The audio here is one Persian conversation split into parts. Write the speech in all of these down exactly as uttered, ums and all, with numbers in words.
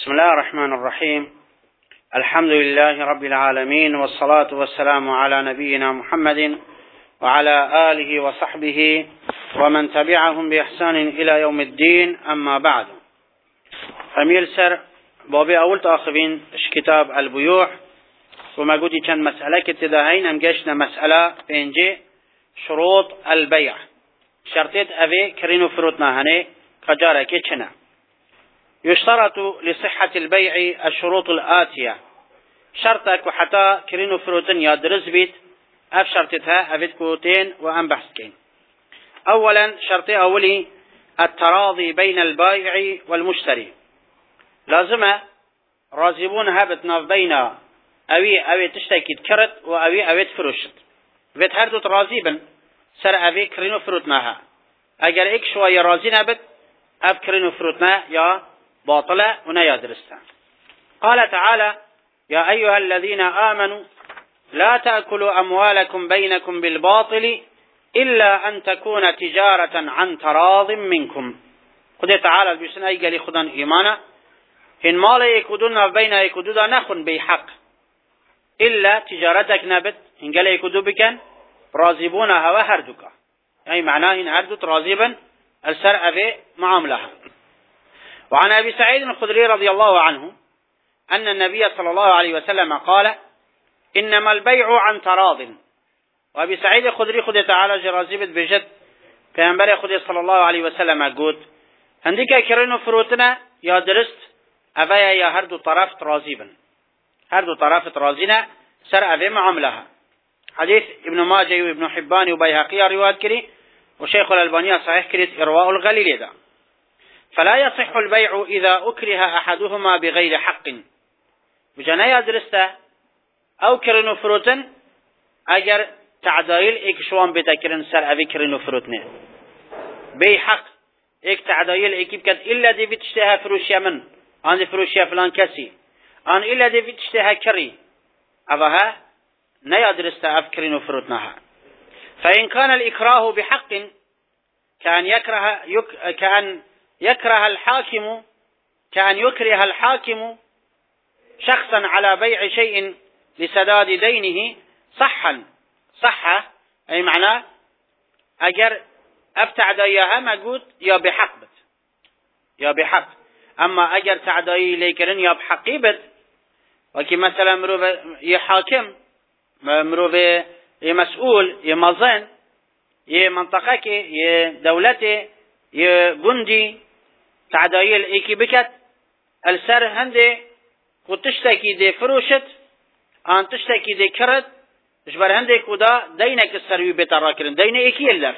بسم الله الرحمن الرحيم. الحمد لله رب العالمين، والصلاة والسلام على نبينا محمد وعلى آله وصحبه ومن تبعهم بإحسان إلى يوم الدين. أما بعد، فمير سر بابي أول تأخذين كتاب البيوع، وما قلت كان مسألة كتداهين أم جشنا مسألة بينجي شروط البيع، شرطيت أبي كرينو فروتنا هني كجارة كيتشنا. يشترط لصحة البيع الشروط الآتية. شرطك وحتى كرينو فروتن يا درس بيت أف شرطتها أفيد كوتين وأم بحثكين. أولا شرطي أولي التراضي بين البائع والمشتري. لازم رازبون هبتنا بين أوي أوي تشتكي تكرت وأوي أوي تفروشت. بيت هردو ترازيبا سر أوي كرينو فروتناها. أجر إك شوية رازين هبت أف كرينو فروتنا يا باطلة ونيا درستا. قال تعالى: يا أيها الذين آمنوا لا تأكلوا أموالكم بينكم بالباطل إلا أن تكون تجارة عن تراض منكم. قد تعالى بيسن أي قال خدان إيمانا إن مال يكودون بين يكودون نخن بحق إلا تجارتك نبت إن قال يكودو بكن رازبونها وهردك، أي معناه إن هردت رازبا السرع في معاملها. وعن أبي سعيد الخدري رضي الله عنه أن النبي صلى الله عليه وسلم قال: إنما البيع عن تراض. وأبي سعيد الخدري خد تعالى جرازيبت بجد كأنبري خد صلى الله عليه وسلم قد هنديك كرينو فروتنا يا درست أبايا يا هردو طرف ترازيبا، هردو طرف ترازينا سر أبي معاملها. حديث ابن ماجه وابن حبان وبيهقي رواية كري، وشيخ الألباني صحيح كريت إرواء الغليل ده. فلا يصح البيع إذا أكره أحدهما بغير حق. بجنايا درسته أو كرنو فروتن أجر تعدايل إك شوان بتكرن سر أبي كرنو فروتنه بي حق إك تعدايل إك بكت إلا دي بتشتها فروشيا من عند فروشيا فلان كسي أن إلا دي بتشتها كري أبها نيا درسته أف كرنو فروتنها. فإن كان الإكراه بحق كأن يكره يك كأن يكره الحاكم كأن يكره الحاكم شخصا على بيع شيء لسداد دينه صحا صحة، أي معناه أجر أفتعد إياها مجود يا بحق بت يا بحق. أما أجر تعدي ليكرن يا بحقي بت، وكي مثلا مروف يحاكم مروف يمسؤول يمظن يمنطقك يدولته يجندي تعدايل ايكي بكت السر هندي وتشتكي دي فروشت ان تشتكي دي كرد اجبر هندي كودا دينك السروي بتراكرن دين ايكي اللف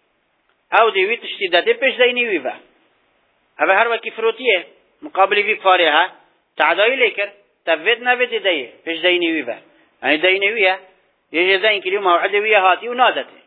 او دي تشتي دي بيش ديني ويبا هذا هر وكي فروتيه مقابل في فارها تعدايل ايكر تفيد نبت دي بيش ديني ويبا يعني ديني ويا يجي دين كليو موعد ويا هاتي ونادته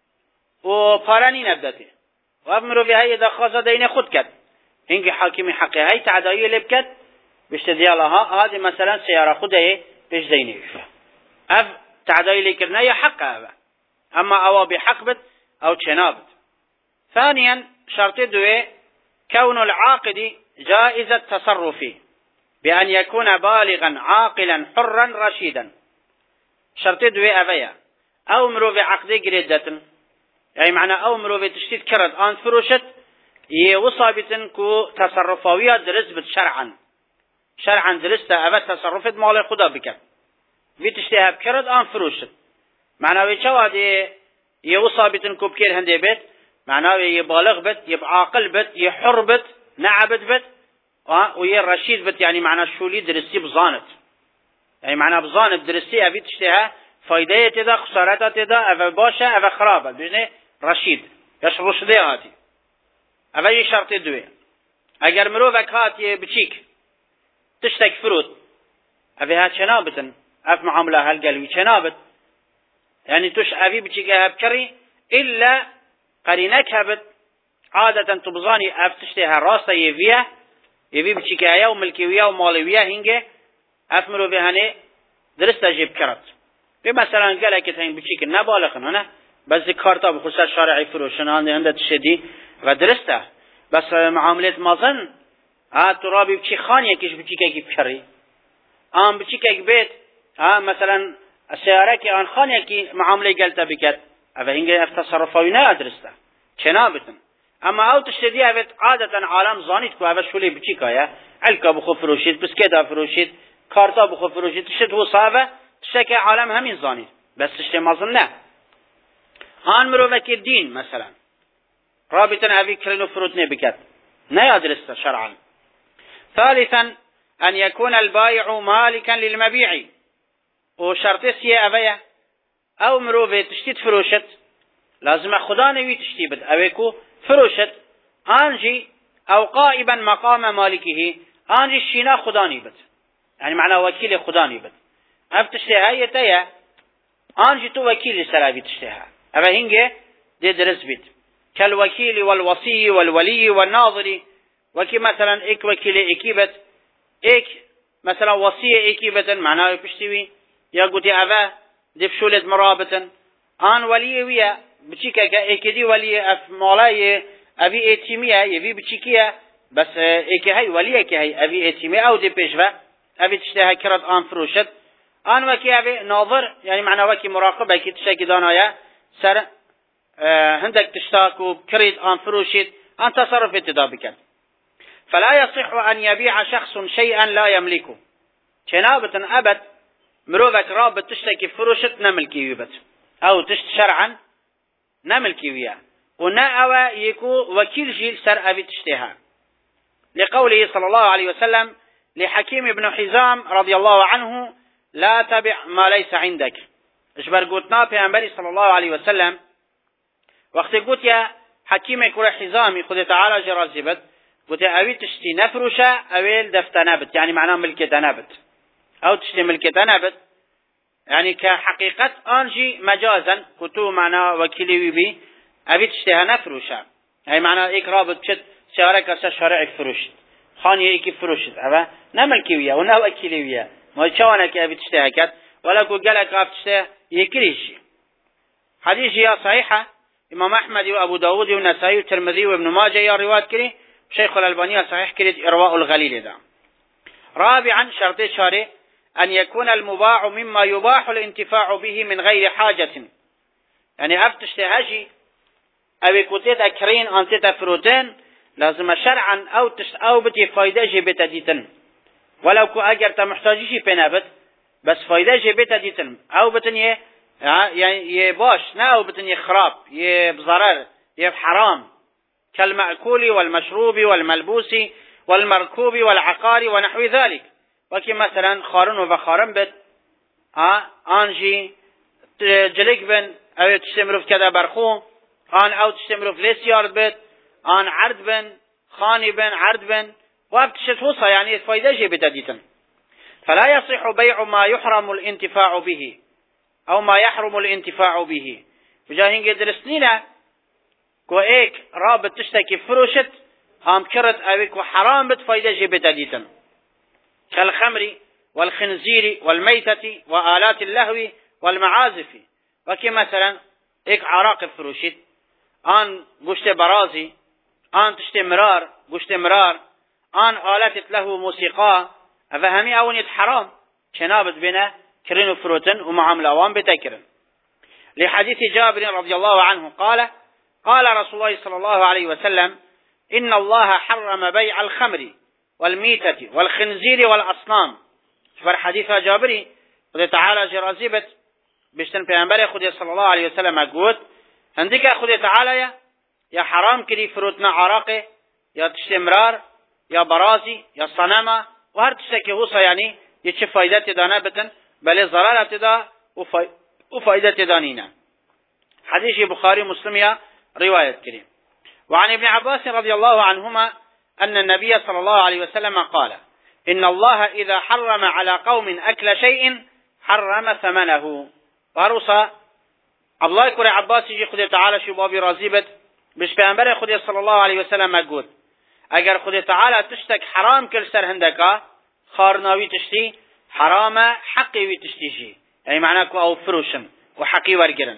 وفاراني نبدته وابمرو في هاي دخاصة دين خود كد إنك حاكمي حقي هاي تعداية لبكت بيشتدي لها هذه مثلا سيارة خده بيش ديني أف تعداية لكرنا يا حقها، أما أو بحقبت أو تشنابت. ثانيا شرط دوي كون العاقد جائز التصرف بأن يكون بالغا عاقلا حرا رشيدا. شرط دوي أبيا أو مرو في عقد جريدة، يعني معنى أو مروفي تشتيت كرد آن فروشت يوصابتن كو تصرفاوية درس بت شرعا شرعا درستا أبا تصرفت مال خدا بك في تشتيها بكرد آن فروشت معنى ويشواد يوصابتن كو بكير هندي بيت معنى يبالغ بت يبعاقل بت يحر بت نعبت بت ويرشيد بت، يعني معنى شولي درسي بزانت، يعني معنى بزانت درسي أبي تشتيها فايدة تدا خسارة تدا أفا باشا أفا خرابة بجنه رشيد يش رشده هاتي. أفا يشرط دوي اگر مروفك هاتي بچيك تشتك فروت أفا هات شنابتن أف معاملة هالقلوي شنابت، يعني تش أفي بچيك هبكري إلا قرينك هبت عادة تبزاني أف تشتها راسة يفيا يفي بچيك هيا وملكيويا ومالويا هنگه أف مروفي هنه درست جيب كرت مثلا قال لك تين بچيك نبالغن هنا بس كارتا بخصوص شرعي فروشن عند عند تشدي ودرسته بس معاملة مازن ها ترابي بشي خانية كيش بشي كي بشري آن بشي كي بيت ها مثلا السيارة كي آن خانية كي معاملة قلتا بكت أفا هنگه افتصرفاوي نا أدرستا چنابتن اما او تشتدي اوت عادتا عالم زانيت كو اوت شولي بچي كايا علكا بخو فروشيت بسكيتا فروشيت كارتا بخو فروشيت تشت هو صافة تشتكي عالم همين زانيت بس تشتي مظن لا هان مروفك الدين مثلا رابطا افي كرنو فروتني بكت نا يدرس شرعا. ثالثا ان يكون البائع مالكا للمبيع وشرط سي افيا او مروفه تشتيت فروشت لازم خدا نوي تشتي بد اويكو فروشت آنجي او قائبا مقام مالكه آنجي شينا خداني بد يعني معنى وكيل خداني بد اف تشتيها يتيا آنجي تو وكيل سرابي تشتيها اما هنگه دي درس بيت كالوكيل والوصي والولي والناظر وكي مثلا ايك وكيل ايكيبت ايك مثلا وصي ايكيبت معناه بشتوي يا قوتي افا دي بشولت مرابطا آن ولي ويا بچيكا ايكدي ولي اف مولاي ابي ايتيميه يبي بچيكيا بس ايكي هي ولي كي هي ابي ايتيميه او دي بيشفا ابي تشتها كرت ان فروشت ان وكي ابي ناظر يعني معنى وكي مراقبه كي تشكي دانايا سر اه عندك تشتاكو كريد ان فروشت ان تصرف تدابك فلا يصح ان يبيع شخص شيئا لا يملكه جنابه ابد مروفك رابط تشتكي فروشت نملكي يبت او تشت شرعا نملكي وياه ونا أوا يكو وكيل جيل سر أبي تشتها لقوله صلى الله عليه وسلم لحكيم بن حزام رضي الله عنه لا تبع ما ليس عندك اجبر قوتنا بيعنبري صلى الله عليه وسلم وقت قوت يا حكيم كرة حزامي خذ تعالى جرازبت قوت يا أبي تشتي نفرشة أويل دفتنابت يعني معناه ملكتنابت أو تشتي ملكتنابت يعني كحقيقة أنجي مجازا كتو معناه وكيلي بي أبي تشتها نفروشة أي معنى إيك رابط شد شارك أسا شارع فروشت خانية إيك فروشت أبا نملكي ويا ونهو أكيلي ويا ما يتشوانك أبي تشتها كت ولا كو قالك أبي تشتها يكريش. حديث يا صحيحة إمام أحمد وأبو داود والنسائي والترمذي وابن ماجه يا رواية كري شيخ الألباني صحيح كري إرواء الغليل ده. رابعا شرط شارع أن يكون المباع مما يباح الانتفاع به من غير حاجة يعني أبي تشتهاجي أبي كتيت أكرين أنتيت فروتين لازم شرعا أو تشت أو بتي فايدة جبت ديتن ولو كو أجر تمحتاجيشي بنابت بس فايدة جبت ديتن أو بتني يعني يباش نا أو بتني خراب يبضرر يبحرام كالمأكول والمشروب والملبوس والمركوب والعقار ونحو ذلك وكي مثلا خارن وبخارن بت آه أنجي جلك بن أو تستمرف كذا برخو آن أو تستمرف ليس يارد بت آن عرض بن خاني بن عرض بن وابتشت وصا يعني فايدة جيبت ديتا فلا يصح بيع ما يحرم الانتفاع به أو ما يحرم الانتفاع به وجاهين قدر سنينة كو ايك رابط تشتكي فروشت هم كرت اويك وحرام بت فايدة جيبت ديتا كالخمر والخنزير والميتة وآلات اللهو والمعازف وكي مثلا ايك عراق فروشت آن گوشت برازي آن تشت مرار گوشت مرار آن آلات له موسيقى فهمي اونيت حرام شنابت بنا كرين فروتن ومعاملة وان بتكرن لحديث جابر رضي الله عنه قال قال رسول الله صلى الله عليه وسلم إن الله حرم بيع الخمر والميتة والخنزير والأصنام فر حديث جابري قد تعالى جرازبت بشتن پیغمبر خود صلى الله عليه وسلم اقود عندك خود تعالى يا يا حرام كري فروتنا عراقه يا تشتمرار يا برازي يا صنمة وهر تشتكي هوصا يعني يتش فايدة دانا بتن بل ضرر ابتدا وفايدة دانينا. حديث بخاري مسلم يا رواية كريم. وعن ابن عباس رضي الله عنهما أن النبي صلى الله عليه وسلم قال إن الله إذا حرم على قوم أكل شيء حرم ثمنه. وهروسا عبد الله كوري عباس يجي خد تعالى شو بابي رازيبت بش پیغمبر خود صلى الله عليه وسلم اقول اگر خود تعالى تشتك حرام كل سر هندكا خارناوي تشتي حرام حقي وي تشتيجي يعني معناه كو او فروشن وحقي ورگرن.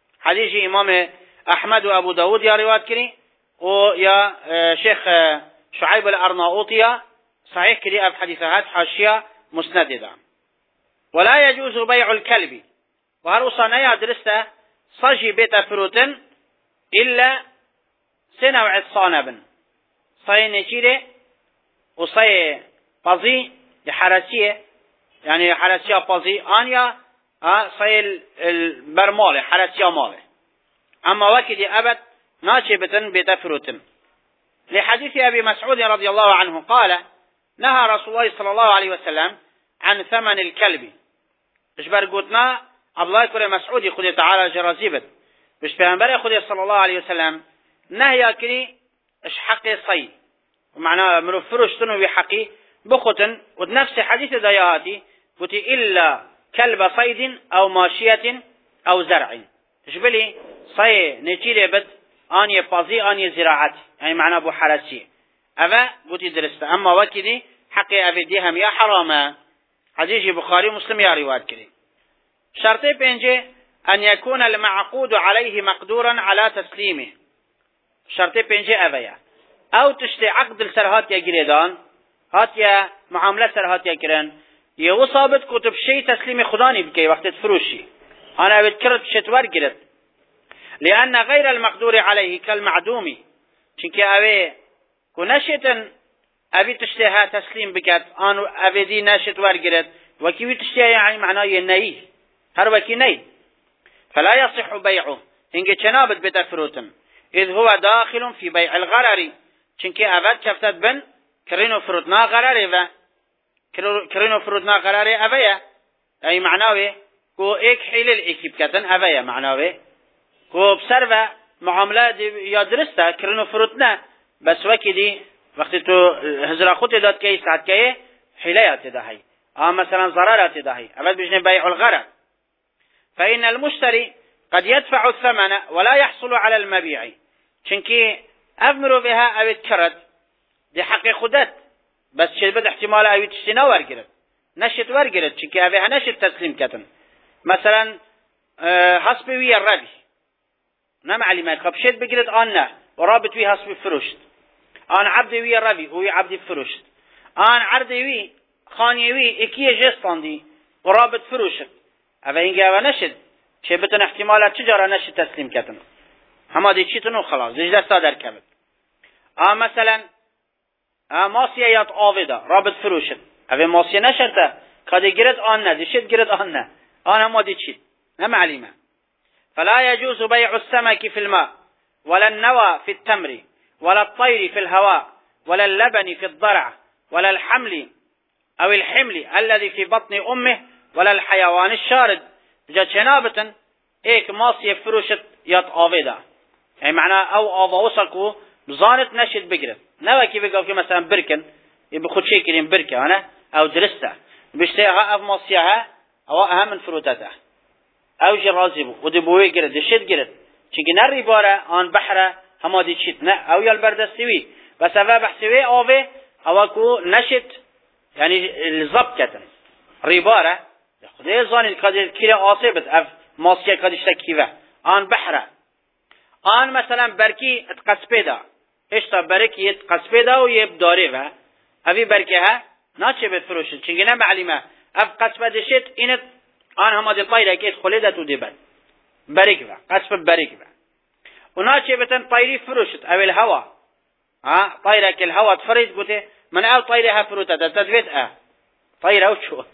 حديث امام احمد وابو داود يا روایت كري او يا شيخ شعيب الأرناؤوطية صحيح كده في حديثات حاشية مسندة. ولا يجوز بيع الكلب وهل صنايع درسته صجي بيت فروتن إلا سنة وعصانبن صي نجيله وصي بازي لحرسية يعني حرسية بازي آنيا صي البرمالة حرسية مالة. أما وكدي أبد ناشبة بيت فروتن لحديث أبي مسعود رضي الله عنه قال نهى رسول الله صلى الله عليه وسلم عن ثمن الكلب. إيش برقوتنا الله يقول مسعود خذ تعالى جرازيبت مش پیغمبر خدا صلى الله عليه وسلم نهي كني إيش حقي صي ومعناه منو فرشتنو بحقي بخطن ونفس حديث دياتي قلت إلا كلب صيد أو ماشية أو زرع. إيش بلي صي نتيجة بد آني بازي آني زراعات يعني معناه بو حرسي أبا قلت درست. أما وكدي حقي أبديهم يا حرامة حديث بخاري مسلم يا رواية كريم. شرطي بينجي أن يكون المعقود عليه مقدورا على تسليمه. شرطي بينجي أبايا أو تشتي عقد السرهات يا جريدان هات يا معاملة سرهات يا كران يو صابت كتب شيء تسليم خداني بكي وقت تفروشي أنا بذكرت شتوار جرد لأن غير المقدور عليه كالمعدومي چونك أبي كنشتن أبي تشتيها تسليم بكت أنا أبي دي نشتوار جرد وكيف تشتيها يعني معناه ينهي هر وكي نهي فلا يصح بيعه إنك تنابت بتفروتن إذ هو داخل في بيع الغرر چونك أبد كفتت بن كرينو فروتنا غرر و كرينو فروتنا غرر أبيا أي معناه كو إيك حيل الإكيب كتن أبيا معناه كو بسر معاملات يا درسته كرينو فروتنا بس وكي دي وقت تو هزرا خود داد كي ساعت كي حيليات داهي آه مثلا ضررات داهي أبد بجن بيع الغرر. فإن المشتري قد يدفع الثمن ولا يحصل على المبيع چونكي أمر بها أو تكرد دي حق خدت بس شبت احتمال أو تشتنا ورقرد نشت ورقرد چونكي أبيها نشت تسليم كتن مثلا أه حسبي ويا الربي نمع لما خبشت بقرد آنه ورابط ويا حسبي فرشت آن عبدي ويا الربي ويا عبدي فرشت آن عرضي وي خاني وي اكيه جستان دي ورابط فرشت أبا إنجا ونشد شبتن احتمالات تجارة نشد تسليم كتن هما دي چيتنو خلاص زجدة صادر كبت. آه مثلا آه ماسية يات آويدا رابط فروشت أبا ماسية نشرته كده جرد آنه دي شد جرد آنه آن هما دي چيت نمعلمة. فلا يجوز بيع السمك في الماء ولا النوى في التمر ولا الطير في الهواء ولا اللبن في الضرع ولا الحمل أو الحمل الذي في بطن أمه ولا الحيوان الشارد. جا جنابة ايك ماسية فروشت يات آويدا يعني معناه او آواوسكو بزانت نشد بقرد نوا كيف يقول مثلا بركن يبي خد شيء كريم بركة أنا او درسته بيشتيها اف ماسيها او اهم من فروتته او جرازيبو ودبوي قرد دشد قرد چيكي نري بارا آن بحرة هما دي تشيت نا او يالبردستوي بس اوه بحسوي آوه او كو نشد يعني الزبط كتن ريبارة خدای زانی کدی کیره آسیبت اف ماسکه کدیش تکیوه آن بحره آن مثلا برکی اتقصبیدا اشتا برکی اتقصبیدا و یه بداری و اوی برکه ها ناچه بفروشد چنگه نمعلیمه اف قصبدشت اینت آن همه دی طایره که خلیده تو دی بر برک و قصب برک و و ناچه بتن طایری فروشد اوی الهوا ها طایره که الهوا تفرید گوته من او طایره ها فروته تدوید اه طایره او شو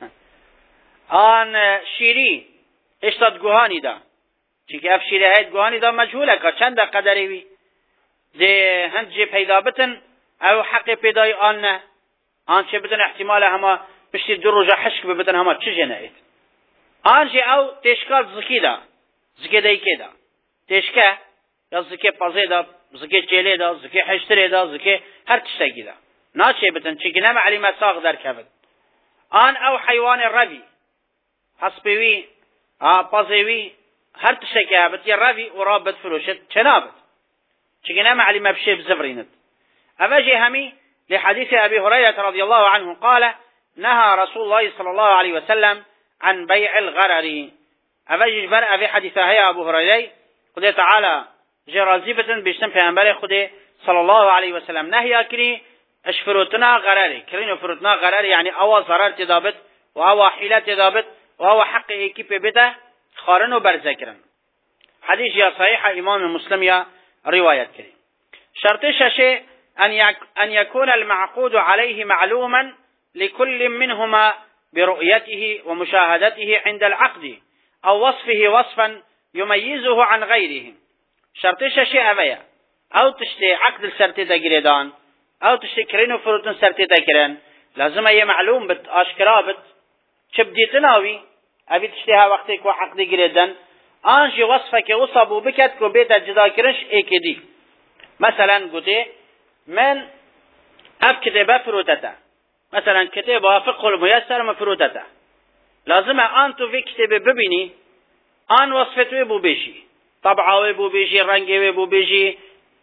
آن شیری اشتاد گوهانی دا چونکه اف شیری هایت گوهانی دا مجهوله که چند قدری وی ده هند جه پیدا بتن او حق پیدای آن نه آن چه بتن احتمال همه پشتی دو روژه حشک ببتن همه چه جه نهید آن جه او تشکال زکی دا زکی دایکه دا تشکه یا زکی پازه دا زکی جیله دا زکی حشتره دا زکی هر تشتگی دا ناچه بتن چونکه نمعلی مساق در کبد آن او حیوان روی حسبوي اه بازوي هر تشكابت يا رافي ورابط فروشت شنابت شكنا معلم بشيء بزفرينت أفاجي همي لحديث أبي هريرة رضي الله عنه قال نهى رسول الله صلى الله عليه وسلم عن بيع الغرر أفاجي جبر أبي حديثة هي أبو هريرة قد تعالى جرازيبة بيشتم في أنبال خده صلى الله عليه وسلم نهي أكري اش فروتنا غراري كرينو فروتنا غراري يعني او ضرر تدابت و او حيلة تدابت و او حق ايكي بيبتا خارن و برزكرن حديث يا صحيح امام مسلم يا رواية كريم. شرط ششي ان, يك أن يكون المعقود عليه معلوما لكل منهما برؤيته ومشاهدته عند العقد او وصفه وصفا يميزه عن غيره. شرط ششي اويا او تشتي عقد السرتي تجريدان او تشتي كرينو فروتن سرتي تكرن لازم اي معلوم بت اشكرا بت شبديتناوي ابي تشتيها وقتك وعقد جريدان انجي وصفك وصبو بكت كو بيت جدا كرنش ايكدي. مثلا قلت من اب كتابه فروتتا مثلا كتابه فقه الميسر مفروتتا لازم انتو في كتابه ببيني ان وصفته بو بيجي طبعه بو بيجي رنگه بو بيجي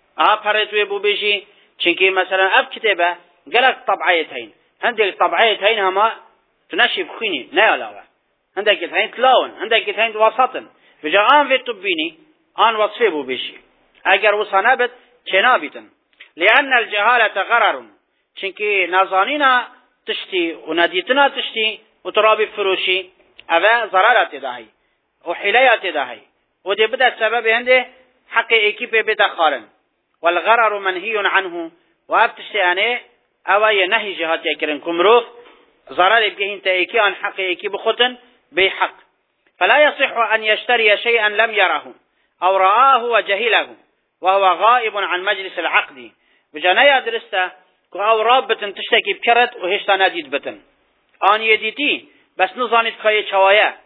آفرت بو بيجي چونكي مثلا اب كتابه قالك طبعيتين عندك طبعيتين هما تنشي بخيني لا علاوه عندك تين تلاون عندك تين وسطن بجا آن في تبيني آن وصفه بو بيشي اگر وصانه بد چنا بيتن لأن الجهالة غرر چونكي نازانينا تشتي ونديتنا تشتي وترابي فروشي اوه ضررات داهي وحليات داهي ودي بدا السبب هنده حق ايكيب بدا خارن والغرر منهي عنه وابتشتي انه اوه ينهي جهات يكرن كمروف ضرر بكهين تايكي عن حق ايكيب خطن بحق فلا يصح أن يشتري شيئا لم يره أو رآه وجهله وهو غائب عن مجلس العقد بجانايا درسته أو رابطن تشتكي بكرت وهشتا ناديد بتن آن يديتي بس نظانت كاية شوايا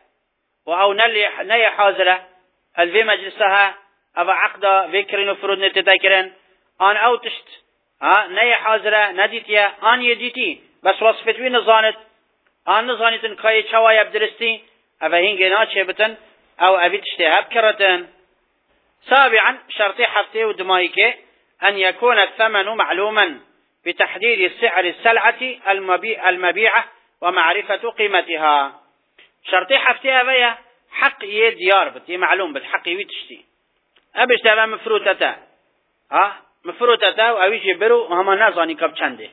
أو نيا حاضرة الفي مجلسها أو عقد فكرين وفرود نتذكرن آن أو تشت نيا حاضرة ناديتيا آن يديتي بس وصفتوي نظانت آن نظانتن كاية شوايا بدرستي أو هنجي ناتشي بتن أو أبي تشتهب كرتن. سابعا شرطي حفتي ودمايكي أن يكون الثمن معلوما بتحديد سعر السلعة المبيعة ومعرفة قيمتها. شرطي حفتي أبيا حق يديار بتي معلوم بالحق يتشتي أبيش تبع مفروتتا ها مفروتتا وأبي جبرو وهما نازاني كب چنده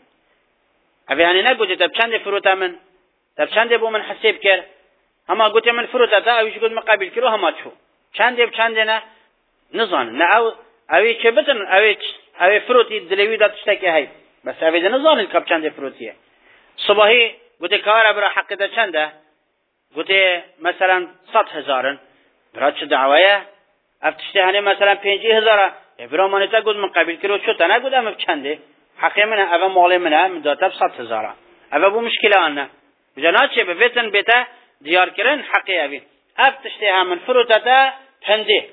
أبي يعني نقول تب چنده فروتا من تب چنده بو من حسيب كر هما قلت من فروتتا أبيش قلت مقابل كرو هما تشو چنده بچنده نه نزان نه او اوی چه بتن اوی اوی فروتی دلوی داد تشتکی هی بس اوی ده نزان الکب چنده فروتیه صبحی گوته کار برا حق ده چنده گوته مثلا صد هزارن برا چه دعویه اف تشتی هنه مثلا پنجی هزاره برا مانیتا گود من قبیل کرو چو تنه گودم اف چنده حقی منه اوه مالی منه من داتا صد هزاره اوه بو مشکله آنه بجانا چه بویتن بیتا دیار کرن حقی اوی اف تشتی همون فروتتا پنده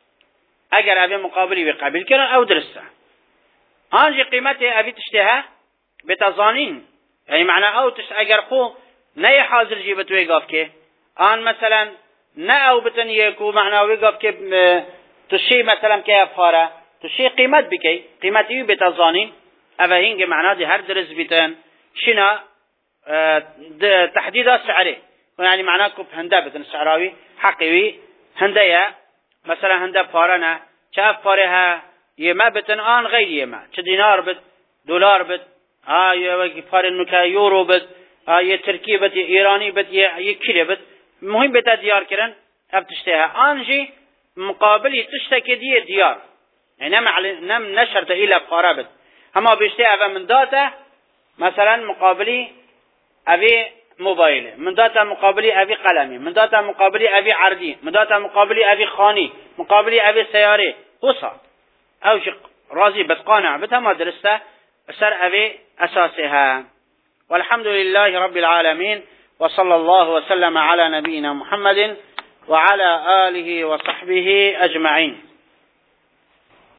اگر اوی مقابلی به قبیل کرن او درسته آنجی قیمت اوی تشتها بتظانین یعنی معنی او تشت اگر خو نه حاضر جیبت ویگاف که آن مثلا نه او بتن یکو معنی ویگاف که تشی مثلا که افخاره تشی قیمت بکی قیمتی بتظانین او هنگ معنی دی هر درس بیتن شنا تحدید سعره یعنی معنی کب هنده بتن سعراوی حقیوی هنده یا مثلا هنده پاره نه چه اف پاره ها یه ما بتن آن غیر یه ما چه دینار بت دلار بت ها یه پاره نکه یورو بت ها یه ترکی بت یه ایرانی بت یه کلی بت مهم بتا دیار کرن اب تشتها آنجی مقابلی تشتکی دیه دیار یعنی نم نشرت ایلا پاره بت اما بشته اوه من داته مثلا مقابلی اوی موبایل من داتا مقابلی اوی قلمی من داتا مقابلی اوی عردی من داتا مقابلی اوی خانی مقابلی اوی سیاره وصا اوش راضی بتقانع بتما درسته سر اوی اساسها. والحمد لله رب العالمين وصلى الله وسلم على نبينا محمد وعلى آله وصحبه أجمعين.